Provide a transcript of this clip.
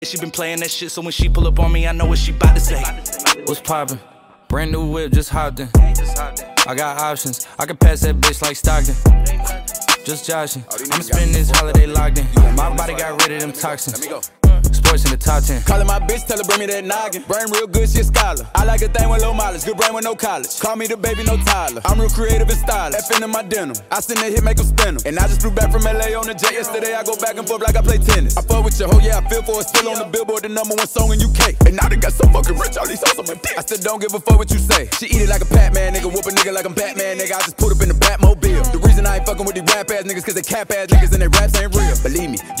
She been playing that shit, so when she pull up on me, I know what she bout to say. What's poppin'? Brand new whip, just hopped in. I got options, I can pass that bitch like Stockton. Just joshing, I'ma spend this holiday locked in. My body got rid of them toxins. Sports in the top 10. Callin' my bitch, tell her bring me that noggin. Brain real good, she a scholar. I like a thing with low mileage, good brain with no college. Call me the baby, no Tyler. I'm real creative and stylish. F in my denim. I send that hit, make them spin 'em. And I just flew back from LA on the jet yesterday. I go back and forth like I play tennis. I fuck with your hoe, yeah, I feel for it. Still on the Billboard, the #1 song in UK. And now they got so fucking rich, all these hoes on my dick. I still don't give a fuck what you say. She eat it like a Pac-Man, nigga. Whoop a nigga like I'm Batman, nigga. I just put up in the Batmobile. The reason I ain't fucking with these rap ass niggas, cause they cap ass niggas and they raps ain't real. Believe me,